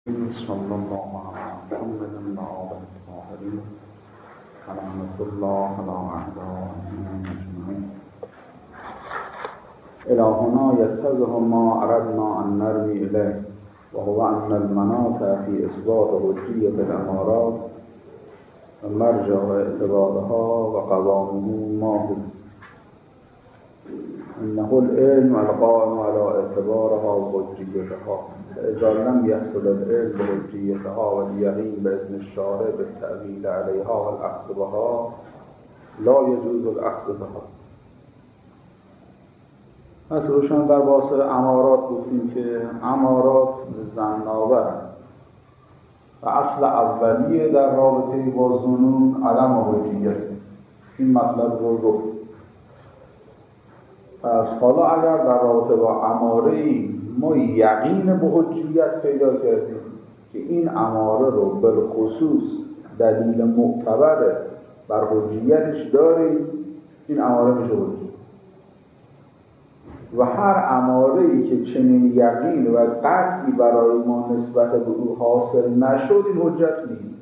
صلى الله على محمد وعلى الطاهرين ورحمة الله على أعدائهم أجمعين. إلى هنا يتضح ما أردنا أن نرمي إليه، وهو أن المناط في إثبات حجية الأمارات مرجع اعتبارها وقوامه ما هو. إنه العلم القائم على اعتبارها وحجيتها، فإذا لم يحصل العلم بحجيتها واليقين بإذن الشارع بالتأويل عليها والأخذ بها لا يجوز الأخذ بها. پس روشن در بحث امارات گفتیم که امارات ظن‌آورند و اصل اولیه در رابطه با ظنون عدم حجیت. این مطلب رو گفت. پس حالا اگر در رابطه با اماره‌ای ما یقین به حجیت پیدا کردیم که این اماره رو بالخصوص دلیل معتبر بر حجیتش داریم، این اماره میشه حجیت. و هر اماره‌ای که چنین یقین و قطعی برای ما نسبت به او حاصل نشد، این حجت نیست.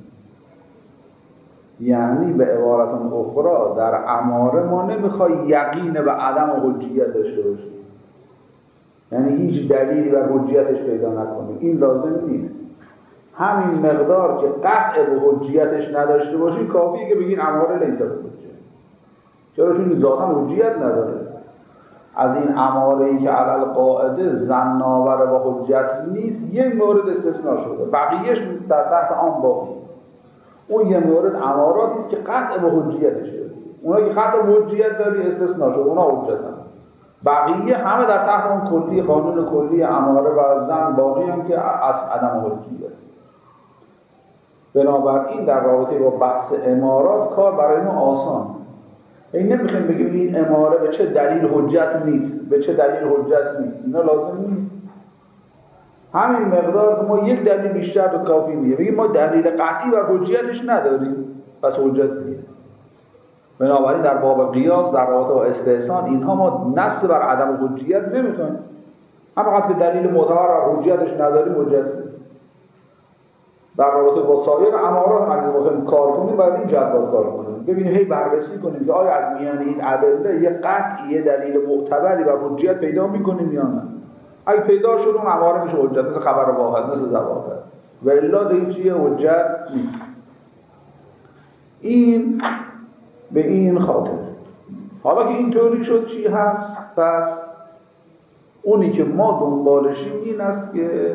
یعنی به عبارت اخرى در اماره ما نمیخوای یقین به عدم حجیت داشته باشیم، یعنی هیچ دلیلی بر حجیتش پیدا نکنیم، این لازم نیست. همین مقدار که قطع به حجیتش نداشته باشیم کافیه که بگین اماره لیس بحجت. چرا؟ چون ذاتاً حجیت نداره. از این اماره‌ای که علی القاعده ظن‌آور با حجت نیست، یک مورد استثناء شده، بقیه‌اش در تحت آن باقی. اون یه مورد اماراتی است که قطع به حجیتش داره. اونا که قطع به حجیت داری استثناء شده، اونا حجت نداره. بقیه همه در تحت اون کلی قانون کلی اماره و ظن باقی هم که از عدم حجیت. بنابراین در رابطه با بحث امارات کار برای ما آسان. این نمیخوایم بگیم این اماره به چه دلیل حجت نیست، به چه دلیل حجت نیست، اینا لازم نیست. همین مقدار ما یک دلیل بیشتر به کافی میگه، بگیم ما دلیل قطعی بر حجیتش نداریم، پس حجت نیست. بنابراین در باب قیاس در رابطه با استحسان اینها ما نص بر عدم حجیت نمیکنیم، اما وقتی دلیل معتبر بر حجیتش نداریم حجت نیست. در رابطه با سایر امارات اگه بخوایم کار کنیم باید این جدول کار کنیم، ببینیم هی بررسی کنیم که آیا از میان این ادله یه قطعی یه دلیل معتبری بر حجیت پیدا میکنیم یا نه. اگه پیدا شد اون اماره میشه حجت، مثل خبر واحد، مثل ضوابط. و الا دیگه چیه؟ حجت نیست. این به این خاطر. حالا که اینطوری شد چی هست؟ پس اونی که ما دنبالشیم این است که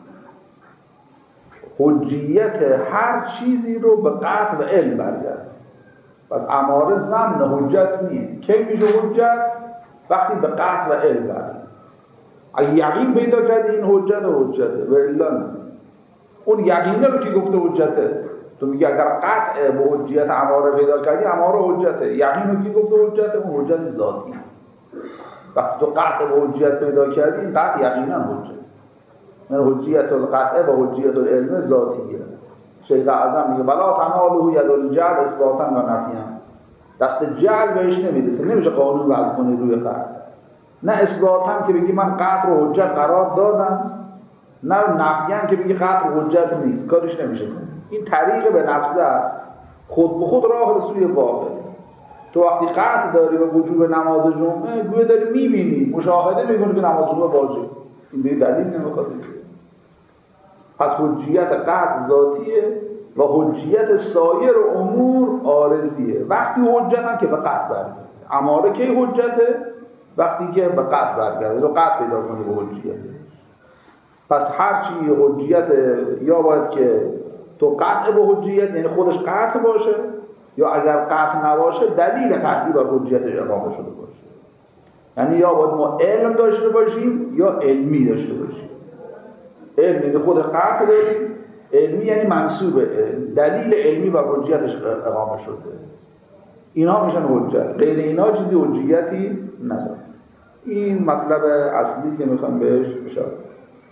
حجیت هر چیزی رو به قطع و علم برگرد. پس اماره ظن حجت نیست. کی میشه حجت؟ وقتی به قطع و علم برگرد. اگه یقین پیدا کردی این حجته و الا نه. اون یقینه رو که گفته حجته، تو میگی اگر قطع به حجیت اماره پیدا کردی اماره حجته، یقین رو که گفته حجته، اون حجت ذاتی. وقتی تو قطع به حجیت پیدا کردی این قطع یقینا حجت. یعنی حجیت القطع و حجیت العلم ذاتیه. شیخ اعظم میگه ولا تناله ید الجعل اثباتا و نفیا. دست جعل بهش نمیرسه، نمیشه قانون وضع کنی روی قطع. نه اثباتا که بگی من قطع رو حجت قرار دادم، نه نفیان که بگی قطع رو حجت نیست، کارش نمیشه کنی. این طریق به نفسه است، خود به خود راه به سوی باطل. تو وقتی قطع داری به وجوب نماز جمعه گویا داری میبینی، مشاهده میکنی که نماز جمعه واجب، این به دلیل نمیخواد. پس حجیت قطع ذاتیه و حجیت سایر امور عارضیه. وقتی حجت هم که به قطع برگرده. اماره کی حجته؟ وقتی که به قطع برگرده، رو قطع پیدا کنی به حجیت. پس هر چی حجیت یا باید که تو قطع به حجیت یعنی خودش قطع باشه، یا اگر قطع نباشه دلیل قطعی بر حجیتش اقامه شده باشه. یعنی یا باید ما علم داشته باشیم یا علمی داشته باشیم. علم یعنی خود قطع داریم، علمی یعنی منسوب دلیل علمی بر حجیتش اقامه شده. اینا میشن حجت، غیر اینا چیزی حجیتی نداره. این مطلب اصلی که میخوام بهش اشاره کنم.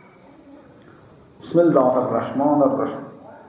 بسم الله الرحمن الرحیم.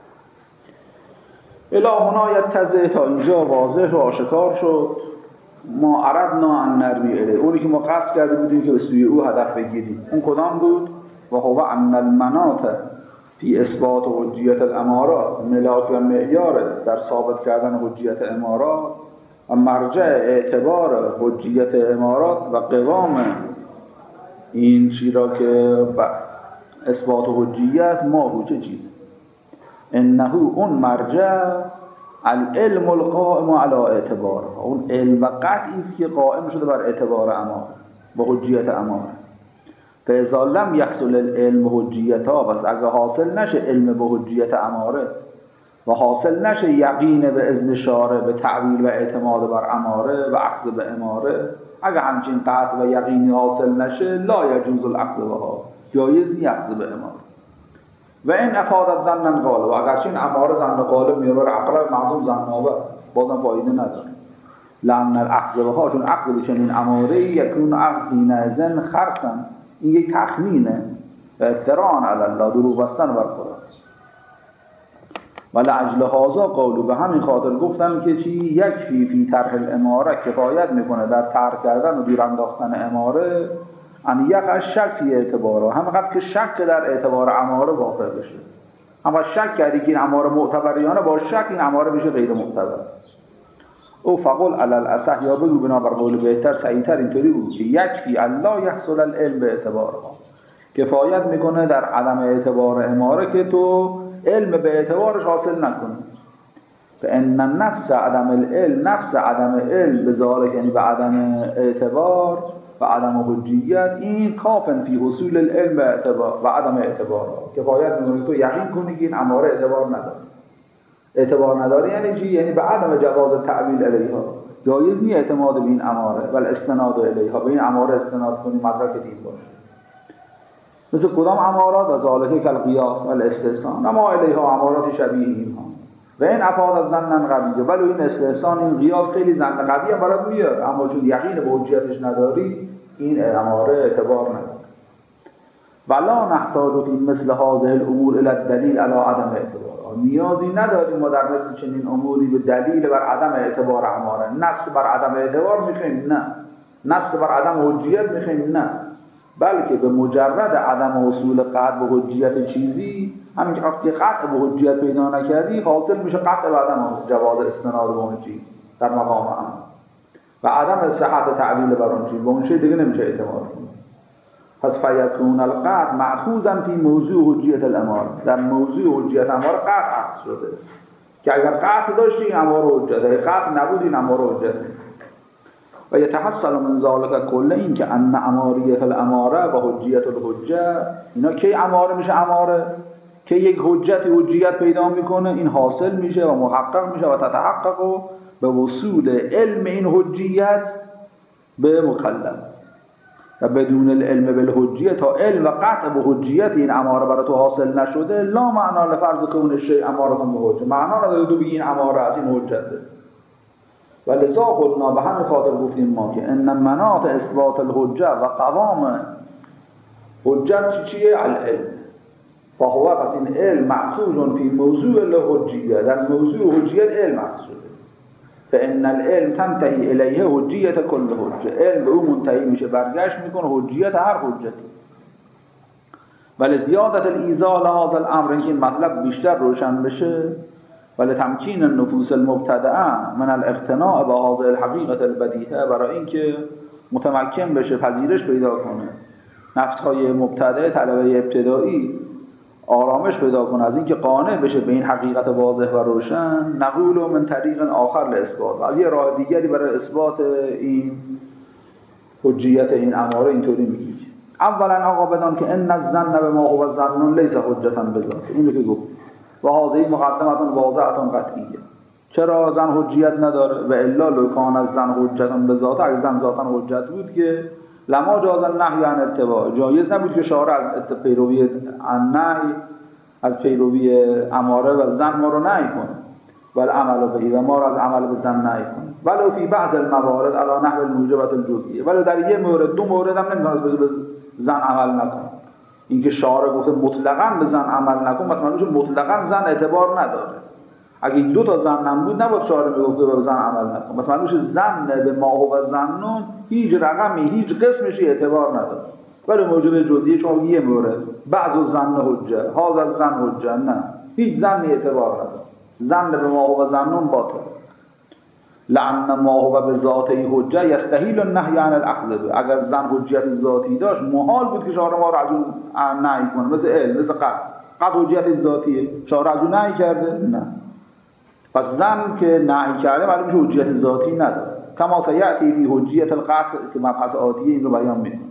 الهنا یتضح، تا اینجا واضح و آشکار شد. ما اردنا ان نرمی الیه، اونی که ما قصد کرده بودیم که به سوی او هدف بگیریم. اون کدام بود؟ و هو ان المناط فی اثبات حجیت الامارات، ملاک و معیار در ثابت کردن حجیت امارات و مرجع اعتبار حجیت امارات و قوام این چی را که اثبات حجیت ما چه چیز انه اون مرجع العلم القائم على اعتبار، اون علم و قطعی است که قائم شده بر اعتبار اماره و حجیت اماره. فاذا لم يحصل العلم حجیتها، بس اگه حاصل نشه علم به حجیت اماره و حاصل نشه یقین به اذن شارع به تعویل و اعتماد بر اماره و اخذ به اماره، اگه همچین قطع و یقینی حاصل نشه لا یجوز الاخذ بها، جایز نیست اخذ به اماره. و این افادت ظنا غالب، و اگرچه این اماره ظن غالب میاره عقل معلوم ظنابه بازم فایده نداره. لأن الاخذ بها، چون عقل به چنین اماره یکون عقل حینئذ خرصا، این یک تخمینه و افتراء علی الله، دروغ بستن بر خدا. و لعجل هذا قالوا، به همین خاطر گفتن که چی یکفی فی طرح الاماره، کفایت میکنه در طرح کردن و دور انداختن اماره ان یقع شک فی اعتباره، همینقدر که شک در اعتبار اماره واقع بشه. اما شک کردی که این اماره معتبریانه، با شک این اماره بشه غیر معتبر. او فقل علی الاصح، یا بگو بنابر قول بهتر صحیح‌تر اینطوری بود که یکفی الله یحصل العلم به اعتبارها، کفایت میکنه در عدم اعتبار اماره که تو علم به اعتبارش حاصل نکنی. فان النفس عدم العلم، نفس عدم علم به ذالک، یعنی به عدم اعتبار و عدم حجیت، این کافن فی حصول العلم به اعتبار و عدم اعتبار، کفایت میکنه تو یقین کنی که این اماره اعتبار نداره. اعتبار نداره یعنی چی؟ یعنی به عدم جواز تعویل الیها، جایز نیست اعتماد به این اماره بل استناد الیها، به این اماره استناد کنی مدرک دین باشه. مثل کدام امارات؟ و ذالک کالقیاس و الاستحسان، اما الیها امارات شبیه اینها. و این افاد ظنا قویه، ولی این استحسان، این قیاس خیلی ظن قویه برات میاد، اما چون یقین به حجیتش نداری این اماره اعتبار نداره. ولا نحتاج فی مثل هذه الامور الی الدلیل علی عدم اعتبار، نیازی نداریم ما در مثل چنین اموری به دلیل بر عدم اعتبار اماره. نص بر عدم اعتبار میخوایم؟ نه. نص بر عدم حجیت میخوایم؟ نه. بلکه به مجرد عدم حصول قطع به حجیت چیزی، همین که وقتی قطع به حجیت پیدا نکردی حاصل میشه قطع به عدم جواز استناد به اون چیز در مقام امر و عدم صحت تعویل بر اون چیز، به اون چیز دیگه نمیشه اعتماد کنی. پس فیکون القطع مأخوذا فی موضوع حجیت الاماره، در موضوع حجیت اماره قطع اخذ شده که اگر قطع داشتی این اماره حجت، اگر قطع نبود این اماره حجت. و یتحصل من ذالک کله، این که ان اماریت الاماره و حجیت الحجه، اینا کی اماره میشه اماره؟ که یک حجیت پیدا میکنه، این حاصل میشه و محقق میشه و تتحقق به وصول علم این حجیت به مکلف. و بدون العلم بالحجیت، تا علم و قطع به حجیت این اماره برای تو حاصل نشده، لا معنا لفرض کون الشیء اماره به حجه، معنا نداره تو بگی این اماره از این حجته. و لذا قلنا، به همین خاطر گفتیم ما که ان مناط اثبات الحجه و قوام حجت چیه؟ العلم. فهو، پس این علم مأخوذ فی موضوع الحجیه، در موضوع حجیت علم مأخوذ شده. فان العلم تنتهی الیه حجیت کل حجه، علم به اون منتهی میشه، برگشت میکنه حجیت هر حجتی. ولی زیادت الایضاح لهذا الامر، اینکه این مطلب بیشتر روشن بشه، ولی تمکین النفوس المبتدعه من الاقتناع به هذه الحقیقت البدیهه، برای اینکه متمکن بشه، پذیرش پیدا کنه، نفس‌های مبتدع، طلبه ابتدایی آرامش پیدا کنه از اینکه قانع بشه به این حقیقت واضح و روشن. نقول من طریق آخر لاثبات، از یه راه دیگری برای اثبات این حجیت این اماره اینطوری میگه. اولا آقا بدان که ان الظن بما هو ظن لیس حجتا بذات، این رو که گفت و هذه مقدمه واضحه قطعیه. چرا زن حجیت نداره؟ و الا لو کان الظن حجتا بذات، اگه زن ذاتا حجت بود که لما جاز النهی عن اتباع، جایز نبود که شارع از پیروی النهی، از پیروی اماره و زن ما رو نهی کنه، ولی عمل بهی و ما رو از عمل به زن نهی کنه. ولو فی بعض الموارد علی نحو الموجبات الجزئیه، ولی در یه مورد، دو مورد هم نمیتونه به زن عمل نکنه. اینکه شارع گفته مطلقاً به زن عمل نکن، مثلا میشه مطلقاً زن اعتبار نداره. اگه این دو تا زن نبود نبود شارع میگفته به زن عمل نکن. مثلا میشه زن به ما هو ظنون هیچ رقمی، هیچ قسمشی اعتبار نداره. ولی موجب جزئیه چون یه مورد بعض الظن حجه هذا الظن حجه، نه هیچ ظنی اعتبار نداره. ظن به ما هو ظن باطل، لأن ما هو به ذاته حجه یستحیل النهی عن الاخذ به. اگر ظن حجیت ذاتی داشت محال بود که شارع ما رو از اون نهی کنه، مثل علم، مثل قطع حجیت ذاتیه، شارع از اون نهی کرده؟ نه. پس ظن که نهی کرده معلوم میشه حجیت ذاتی نداره. کما سیأتی فی حجیت القطع که مبحث آتیه این رو بیان میکنه.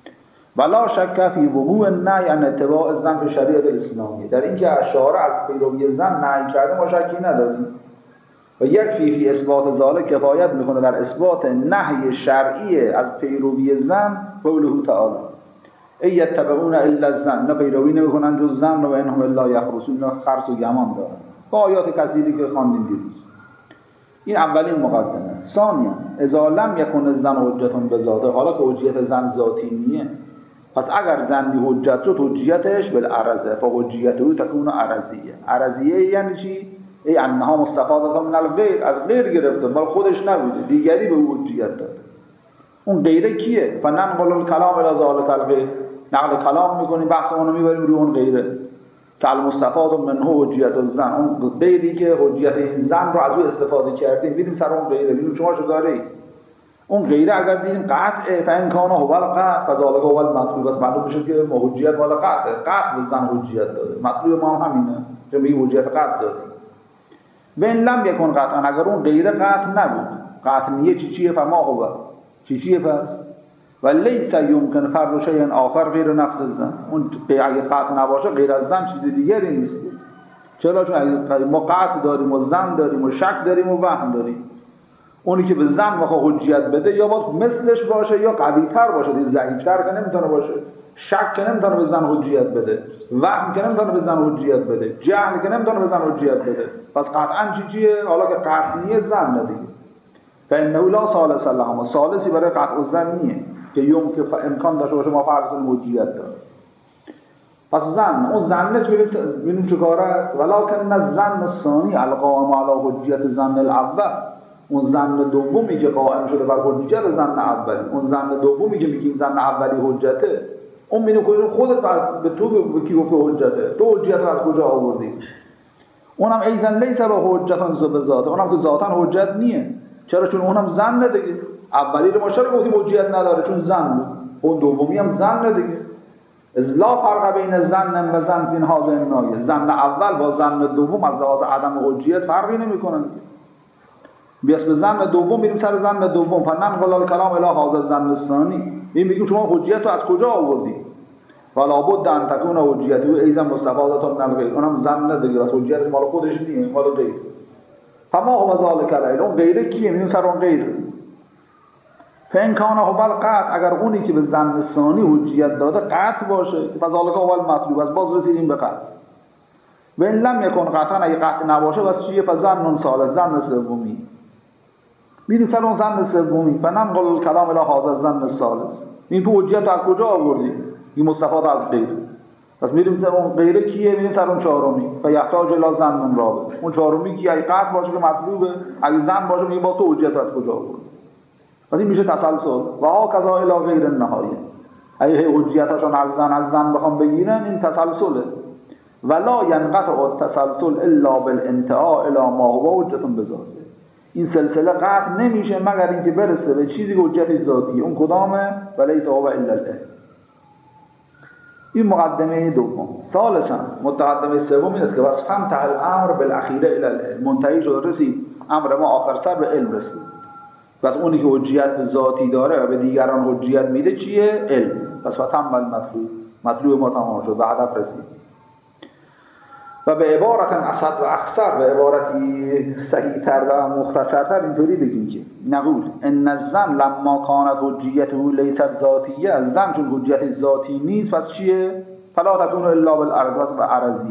ولا شک فی وقوع النهی عن اتباع الظن فی شریعت الاسلامیه. در اینکه شارع از پیروی ظن نهی کرده ما شکی نداریم. و یکفی فی اثبات ذالک کفایت میکنه در اثبات نهی شرعی از پیروی ظن قوله تعالی ای یتبعون الا الظن، نه پیروی نمیکنن جز ظن و انهم الا یخرصون، خرص و گمان دارن. با آیات کثیری که خواندیم دیروز. این اولین مقدمه. ثانیا اذا لم یکن الظن حجة بذاته، حالا که حجیت ظن ذاتی نیه، پس اگر ظنی حجت شد حجیتش بالعرضه فحجیته تکون عرضیه. عرضیه یعنی چی؟ ای انها مستفاده من الغیر، از غیر گرفته، مال خودش نبوده، دیگری به او حجیت داده. اون غیره کیه؟ فننقل الکلام الی ذلک الغیر، نقل کلام میکنیم بحثمون رو میبریم روی اون غیره که المستفاد منه حجیت الظن، اون غیری که حجیت این ظن رو از او استفاده کردیم میریم سر اون غیره، میگیم شما چه دارید؟ اون غیره اگر دیدیم قطع فان کان هو القطع فذلک هو المطلوب، بس معلوم میشه که حجیت مال قطع به ظن حجیت داده. مطلوب ما هم همینه که میگه حجیت قطع داده. بن لم یکن قطعا، اگر اون غیره قطع نبود، قطع نیه چیه؟ فما هو چیه؟ پس و لیس یمکن فرض شیء آخر غیر نفس الظن، اون اگه قطع نباشه غیر از ظن چیز دیگری نیست. چرا؟ چون ما قطع داریم و ظن داریم و شک داریم و وهم داریم. اونی که به ظن بخواد حجیت بده یا باید مثلش باشه یا قوی‌تر باشه، ضعیف‌تر که نمیتونه باشه. شک که نمیتونه به ظن حجیت بده، وهم که نمیتونه به ظن حجیت بده، جهل که نمیتونه به ظن حجیت بده. پس قطعاً چیه؟ حالا که قطعیه ظن دیگه. فانه لا ثالث لهما، ثالثی برای قطع الظن نیه که یوم که امکان داشته باشه ما فرض کنیم حجیت داره. پس ظن، اون ظن ببینیم چه کاره. ولکن الظن الثانی القائم علی حجیت ظن الاول، اون ظن دومی که قائم شده بر حجیت ظن اولی، اون ظن دومی که میگیم ظن اولی حجته، اون میگه که خودت به تو به کی گفته حجته؟ تو حجیت از کجا آوردی؟ اونم ایزن لیس به حجتان ذو ذات، اونم که ذاتاً حجت نیه. چرا؟ چون اونم ظن دیگه. اولی رو ما چرا گفتیم حجیت نداره؟ چون ظن بود. اون دومی هم ظن دیگه. از لا فرق بین ظن و ظن فی هذا النایه، ظن اول با ظن دوم از لحاظ عدم حجیت فرقی نمیکنن. بیاس به ظن دوم میریم سر ظن دوم، فننقل الکلام الی هذا الظن الثانی، میگیم شما حجیت رو از کجا آوردی؟ ولا بد ان تکون حجیته ایضا مستفاده من الغیر، اونم ظن دیگه، از حجیت مال خودش نیه، مال غیر. فما هو ذلک الغیر، اون غیره کیه؟ میریم سر اون غیر. فان کان هو القطع، اگر اونی که به ظن ثانی حجیت داده قطع باشه، فذلک هو المطلوب، از باز رسیدیم به قطع. و ان لم یکن قطعا، اگه قطع نباشه بس چیه؟ فظن ثالث، ظن سومی. میریم سر اون ظن سومی، فننقل الکلام الی هذا الظن الثالث، این تو حجیت از کجا آوردی؟ این مستفاد از غیر. پس میریم سر اون غیره کیه؟ میریم سر اون چهارمی، فیحتاج الی ظن رابع، اون چهارمی کیه؟ اگه قطع باشه که مطلوبه، اگه ظن باشه میگه با تو حجیت از کجا آوردی. پس این میشه تسلسل. و هاکذا الی غیر النهایه، اگه حجیتاشون از ظن بخوام بگیرن این تسلسله. ولا ينقطع التسلسل الا بالانتهاء الى ما هو حجة بذاته، این سلسله قطع نمیشه مگر اینکه برسه به چیزی که حجت ذاتی، اون کدامه؟ ولیس هو الا العلم. این مقدمه دوم. ثالثا مقدمه سوم این است که بس فانتهى الامر بالاخیره الى العلم، منتهی شد، رسید امر ما آخر سر به علم رسید. پس اونی که حجیت ذاتی داره و به دیگران حجیت میده چیه؟ علم. پس فتم المطلوب، مطلوب ما تمام شد و هدف رسید. و به عبارت اسد و اخصر، به عبارتی صحیح‌تر و مختصرتر اینطوری بگیم که نقول ان الظن لما کانت حجیته لیست ذاتیه، الظن چون حجیت ذاتی نیست پس چیه؟ فلا تكون الا بالعرض و عرضی.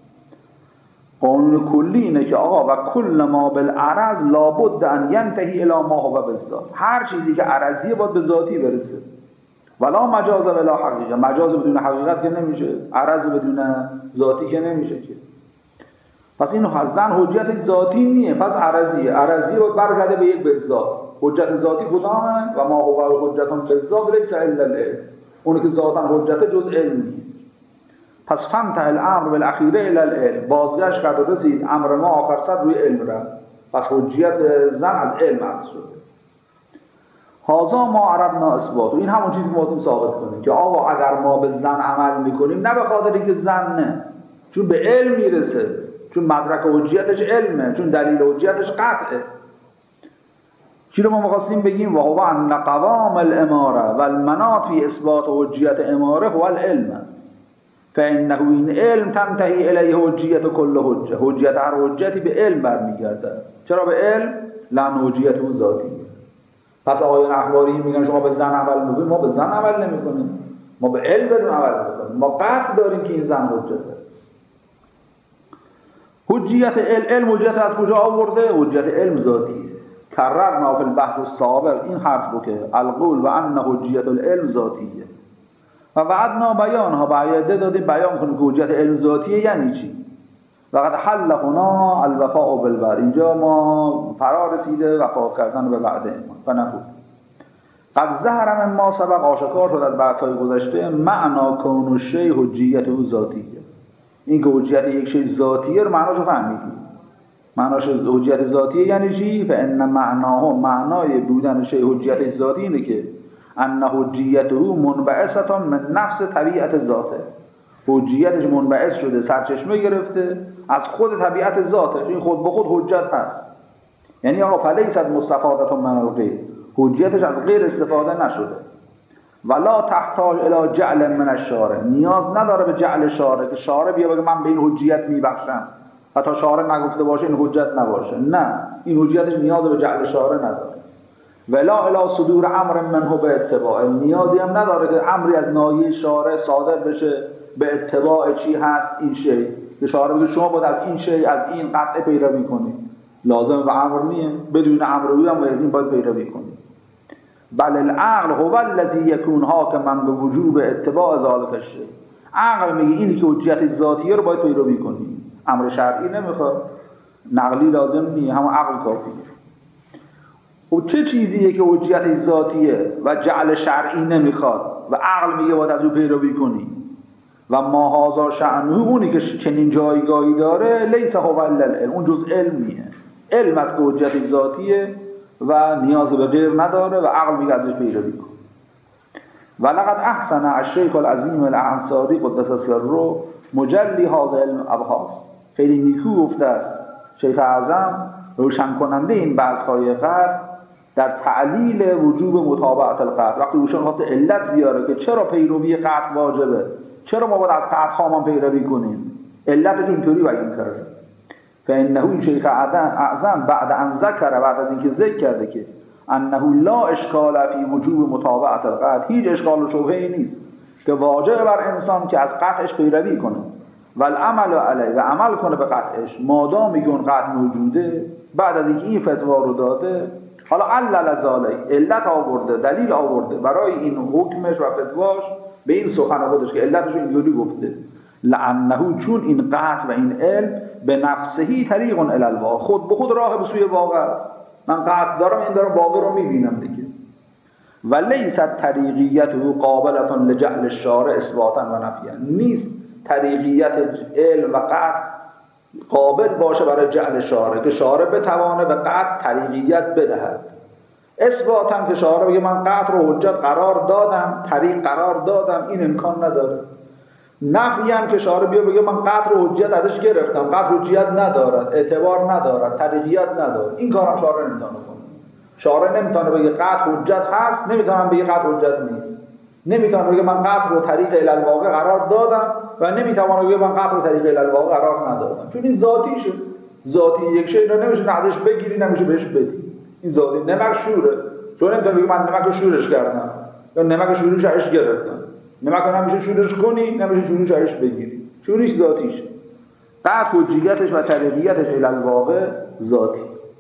قانون کلی اینه که آقا و کل ما بالعرض لابد ان ینتهی الی ما هو بالذات، هر چیزی که عرضیه باید به ذاتی برسه. ولا مجاز ولا حقیقه، مجاز بدون حقیقت که نمیشه، عرض بدون ذاتی که نمیشه که. پس این ظن حجت ذاتی نیه، پس عرضیه. عرضی رو برگرده به یک بالذات. حجت ذاتی کدامه؟ و ما هو حجتون بالذات لیس الا العلم. اونی که ذاتاً حجت جز علم نیست. پس فانتهى الامر بالاخیره الى العلم، بازگشت کرد و رسید امر ما آخر سر روی علم رفت. پس حجیت زن از علم عرض شده. هذا ما عرضنا اثبات، این همون چیزی که ما ثابت کنیم که آقا اگر ما به زن عمل میکنیم نه به خاطر اینکه زن نه، چون به علم میرسه، چون مدرک حجیتش علمه، چون دلیل حجیتش قطعه. چی رو ما می‌خواستیم بگیم؟ و هو ان قوام الاماره و المناط فی اثبات حجیت اماره هو العلم، فانه این علم تنتهی الیه حجیت کل حجه، حجیت هر حجتی به علم برمیگرده. چرا به علم؟ لان حجیت اون ذاتی. پس آقایان اخباری میگن شما به زن عمل میکنید، ما به زن عمل نمیکنیم، ما به علم داریم عمل میکنیم، ما قطع داریم که این زن حجته. حجیت علم حجیت از کجا آورده؟ حجیت علم ذاتیه. کررنا فی البحث السابق این حرف رو که القول و ان حجیت العلم ذاتیه و وعدنا بیانها، بعیده دادیم بیان کنیم که حجیت علم ذاتیه یعنی چی. وقد حل هنا الوفاء بالوعد، اینجا ما فرا رسیده وفا کردن به وعده ما. فنقول قد ظهر من ما سبق، آشکار شد از بحث‌های گذشته، معنا کون الشیء حجیت او ذاتیه. این که حجیت یک شی ذاتیه رو معناشو فهمیدیم. معناش حجیت ذاتیه یعنی چی؟ فان معناه، معنای بودن شی حجیت ذاتی اینه که ان حجیته منبعثه من نفس طبیعت ذاته، حجیتش منبعث شده، سرچشمه گرفته از خود طبیعت ذاتش. این خود به خود حجت هست. یعنی آقا فلیست مستفاده من الغیر، حجیتش از غیر استفاده نشده. ولا تحتاج الی جعل من الشارع، نیاز نداره به جعل شارع که شارع بیا بگه من به این حجیت میبخشم، حتی شارع نگفته باشه این حجت نباشه. نه، این حجیتش نیاز به جعل شارع نداره. ولا الی صدور امر منه به اتباع، نیازی هم نداره که امری از ناحیه شارع صادر بشه به اتباع چی هست این شی، که شارع بگه شما باید از این شی از این قطعه پیروی کنید. لازم به امر نیه، بدون امر او هم این باید پیروی کنید. بل العقل هو الذی یکون حاکما به وجوب اتباع ذلک الشیء، عقل میگه اینی که حجیت ذاتیه رو باید پیروی کنی، امر شرعی نمیخواد، نقلی لازم نیه، همون عقل کافیه. و چه چیزیه که حجیت ذاتیه و جعل شرعی نمیخواد و عقل میگه باید از او پیروی کنی؟ و ما هذا شأنه، اونی که چنین جایگاهی داره، لیس هو الا العلم، اون جز علمیه، علم از که حجیت ذاتیه و نیاز به غیر نداره و عقل میگه از او پیروی کن. ولقد احسن الشیخ العظیم الانصاری قدس سره مجلی هذا الابحاث، خیلی نیکو گفته است شیخ اعظم روشن کننده این بحث‌های قطع در تعلیل وجوب متابعت القطع. وقتی روشن خواست علت بیاره که چرا پیروی قطع واجبه، چرا ما باید از قطع هامان پیروی کنیم، علتش اینطوری بیان کرده. فانه این شیخ اعظم بعد ان ذکر، بعد از اینکه ذکر کرده که انه لا اشکال فی وجوب متابعت القطع، هیچ اشکال و شبهه‌ای نیست که واجب بر انسان که از قطعش پیروی کنه و العمل علیه و عمل کنه به قطعش مادامی که اون قطع موجوده. بعد از اینکه این فتوا رو داده، حالا علل ذالک، علت آورده، دلیل آورده برای این حکمش و فتواش به این سخن خودش که علتش اینجوری گفته، لعنه، چون این قطع و این علم به نفسهی طریق الی الواقع، خود به خود راه به سوی واقع. من قطع دارم، این دارم واقع رو میبینم دیگه. و لیست طریقیته قابلة لجعل الشارع اثباتا و نفیا، نیست طریقیت علم و قطع قابل باشه برای جعل شارع، که شارع بتوانه به قطع طریقیت بدهد. اثباتا که شارع بگه من قطع رو حجت قرار دادم، طریق قرار دادم، این امکان نداره. نفیا که شارع بگه من قطع رو حجت ازش گرفتم، قطع حجت ندارد، اعتبار ندارد، طریقیت ندارد، این کارم شارع نمیتونه کنه. شارع نمیتونه بگه قطع حجت هست، نمیتونه بگه قطع حجت نیست، نمیتونه بگه من قطع رو طریق الی الواقع قرار دادم و نمیتونه بگه من قطع رو طریق الی الواقع قرار ندادم، چون این ذاتیشه. ذاتی یک شی رو نمیشه ازش بگیری، نمیشه بهش بدی. این ذاتی نمک شوره، چون نمیتونه بگه من نمک رو شورش کردم یا نمک شورش ازش گرفتم. نمک رو نمیشه شورش کنی، نمیشه شورش ازش بگیری، چون این ذاتیشه. قطع حجیتش و طریقیتش الی الواقع ذاتی.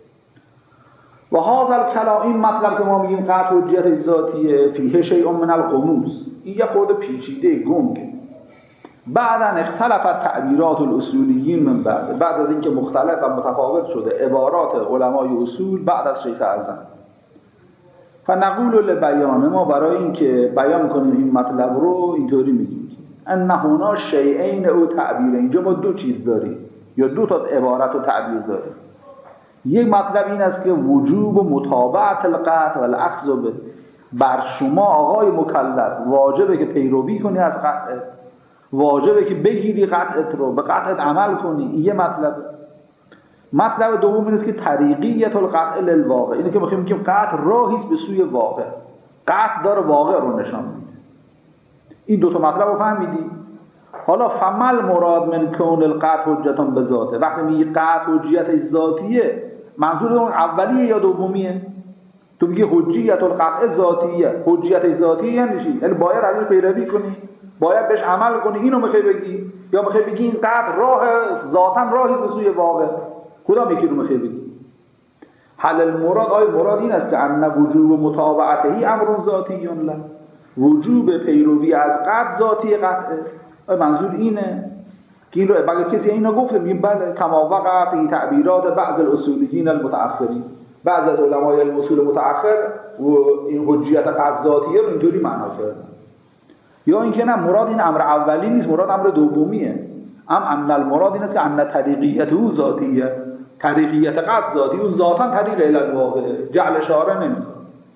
و هذا الکلام، این مطلب که ما میگیم قطع حجیت ذاتیه، فیه شیء من الغموض، این یه خورده پیچیده گنگه. بعداً اختلفت تعبیرات الاصولیین من بعد از اینکه مختلف و متفاوت شده عبارات علمای اصول بعد از شیخ اعظم. فنقول لبیان، ما برای اینکه بیان کنیم این مطلب رو اینطوری میگیم ان هنا شیئین او تعبیر. اینجا ما دو چیز داریم یا دو تا عبارت و تعبیر داریم. یک مطلب این است که وجوب و متابعت القطع و الاخذ به، بر شما آقای مکلف واجبه که پیروی کنی از قطعت، واجبه که بگیری قطعت رو، به قطعت عمل کنی. این یه مطلب. مطلب دوم این است که طریقیت القطع للواقع، اینه که میخوایم بگیم قطع راهی است به سوی واقع، قطع داره واقع رو نشان میده. این دو تا مطلب رو فهمیدی؟ حالا فمل مراد من کون القطع حجتا به ذاته، وقتی میگی قطع حجیت ذاتیه، منظور اون اولیه یا دومیه؟ تو میگی حجیت القطع ذاتیه، حجیت ذاتیه یعنی چی؟ یعنی باید ازش پیروی کنی، باید بهش عمل کنی، اینو میخوای بگی؟ یا میخوای بگی این قطع راه ذاتاً راهی به سوی واقع؟ کدام یکی رو میخوای بگی؟ حل المراد، آیا مراد این است که ان وجوب متابعته امر ذاتی لا، وجوب پیروی از قطع ذاتی قطعه؟ منظور اینه که این رو بگه کسی اینو گفته میگیم بله، کما وقع فی تعبیرات بعض الاصولیین المتأخرین، بعض از علمای الاصول متأخر و این حجیت قطع ذاتیه رو اینطوری معنا کردن. یا اینکه نه، مراد این امر اولی نیست، مراد امر دومیه. ان المراد این است که ان طریقیت او ذاتیه، طریقیت قطع ذاتی او ذاتا طریق الی الواقع، جعل اشاره نمیکنه.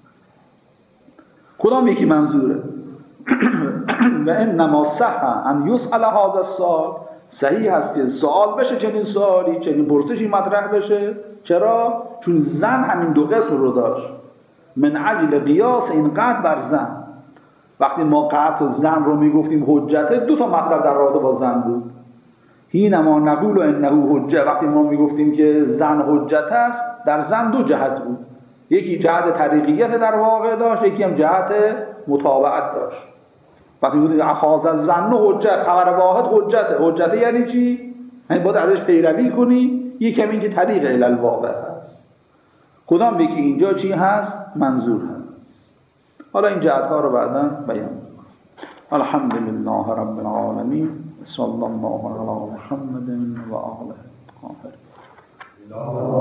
کدام یکی منظوره؟ و انما صح ان یسأل هذا السؤال، صحیح هست که سوال بشه، چنین سوالی، چنین پرسشی مطرح بشه. چرا؟ چون زن همین دو قسم رو داشت، من اجل قیاس این قطع بر زن. وقتی ما قطع و زن رو میگفتیم حجته، دو تا مطلب در رابطه با زن بود. حینما نقول انه حجه، وقتی ما میگفتیم که زن حجت است، در زن دو جهت بود، یکی جهت طریقیت در واقع داشت، یکی هم جهت متابعت داشت. وقتی میگفتیم اخاذ الظن حجه، خبر واحد حجته. حجته یعنی چی؟ یعنی باید ازش پیروی کنی. یکی هم این که طریق الی الواقع هست. کدام یکی اینجا چی هست؟ منظور هست. حالا این جهت‌ها رو بعداً بیان. الحمدلله رب العالمین، صلی الله علی محمد و آله الطاهرین.